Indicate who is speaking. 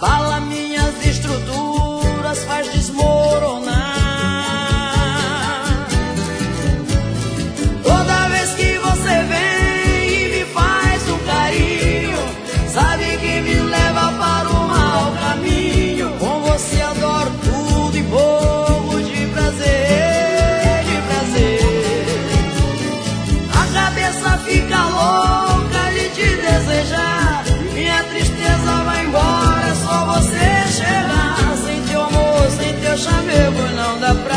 Speaker 1: abala minhas estruturas, faz desmoronar. Toda vez que você vem e me faz um carinho, sabe que me leva para o mau caminho. Com você adoro tudo e morro de prazer, de prazer. A cabeça fica louca de te desejar, minha tristeza vai embora, é só você chegar. Sem teu amor, sem teu chamego, não dá pra